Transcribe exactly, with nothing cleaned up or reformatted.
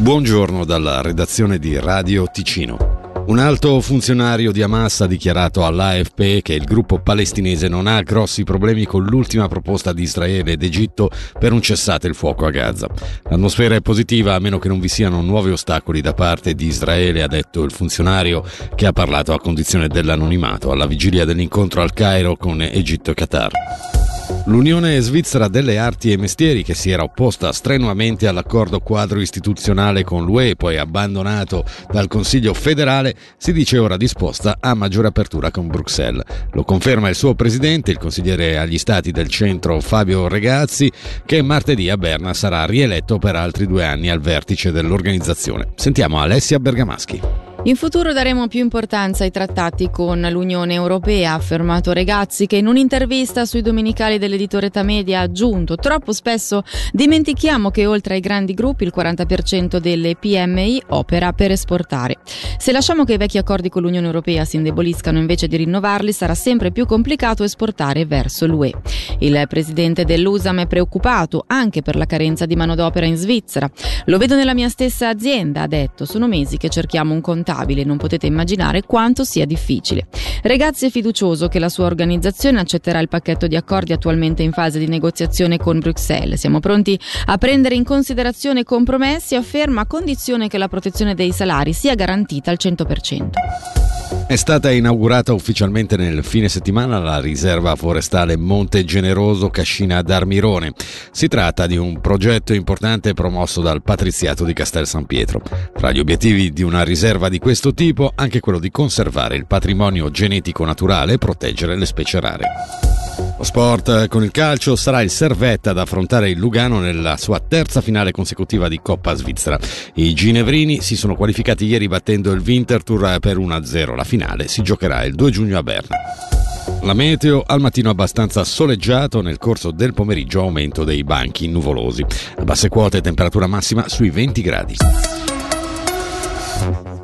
Buongiorno dalla redazione di Radio Ticino. Un alto funzionario di Hamas ha dichiarato all'A F P che il gruppo palestinese non ha grossi problemi con l'ultima proposta di Israele ed Egitto per un cessate il fuoco a Gaza. L'atmosfera è positiva a meno che non vi siano nuovi ostacoli da parte di Israele, ha detto il funzionario, che ha parlato a condizione dell'anonimato alla vigilia dell'incontro al Cairo con Egitto e Qatar. L'Unione Svizzera delle Arti e Mestieri, che si era opposta strenuamente all'accordo quadro istituzionale con l'U E, poi abbandonato dal Consiglio federale, si dice ora disposta a maggiore apertura con Bruxelles. Lo conferma il suo presidente, il consigliere agli stati del centro Fabio Regazzi, che martedì a Berna sarà rieletto per altri due anni al vertice dell'organizzazione. Sentiamo Alessia Bergamaschi. In futuro daremo più importanza ai trattati con l'Unione Europea, ha affermato Regazzi, che in un'intervista sui domenicali dell'editore Tamedia ha aggiunto: troppo spesso dimentichiamo che oltre ai grandi gruppi il quaranta per cento delle P M I opera per esportare. Se lasciamo che i vecchi accordi con l'Unione Europea si indeboliscano invece di rinnovarli, sarà sempre più complicato esportare verso l'U E. Il presidente dell'U S A M è preoccupato anche per la carenza di manodopera in Svizzera. Lo vedo nella mia stessa azienda, ha detto, sono mesi che cerchiamo un contatto. Non potete immaginare quanto sia difficile. Regazzi è fiducioso che la sua organizzazione accetterà il pacchetto di accordi attualmente in fase di negoziazione con Bruxelles. Siamo pronti a prendere in considerazione compromessi, afferma, a condizione che la protezione dei salari sia garantita al cento per cento. È stata inaugurata ufficialmente nel fine settimana la riserva forestale Monte Generoso Cascina d'Armirone. Si tratta di un progetto importante promosso dal Patriziato di Castel San Pietro. Tra gli obiettivi di una riserva di questo tipo anche quello di conservare il patrimonio genetico naturale e proteggere le specie rare. Lo sport con il calcio: sarà il Servette ad affrontare il Lugano nella sua terza finale consecutiva di Coppa Svizzera. I ginevrini si sono qualificati ieri battendo il Winterthur per uno a zero. La finale si giocherà il due giugno a Berna. La meteo: al mattino abbastanza soleggiato, nel corso del pomeriggio aumento dei banchi nuvolosi. A basse quote temperatura massima sui venti gradi.